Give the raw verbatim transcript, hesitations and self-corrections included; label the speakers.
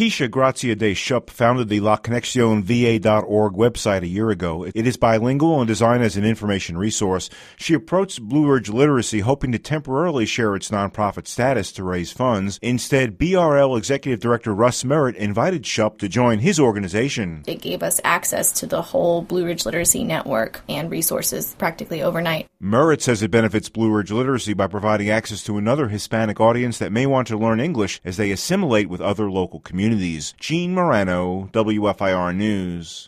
Speaker 1: Keisha Grazia de Schupp founded the La Conexión V A dot org website a year ago. It is bilingual and designed as an information resource. She approached Blue Ridge Literacy hoping to temporarily share its nonprofit status to raise funds. Instead, B R L Executive Director Russ Merritt invited Schupp to join his organization.
Speaker 2: It gave us access to the whole Blue Ridge Literacy network and resources practically overnight.
Speaker 1: Merritt says it benefits Blue Ridge Literacy by providing access to another Hispanic audience that may want to learn English as they assimilate with other local communities. Gene Morano, W F I R News.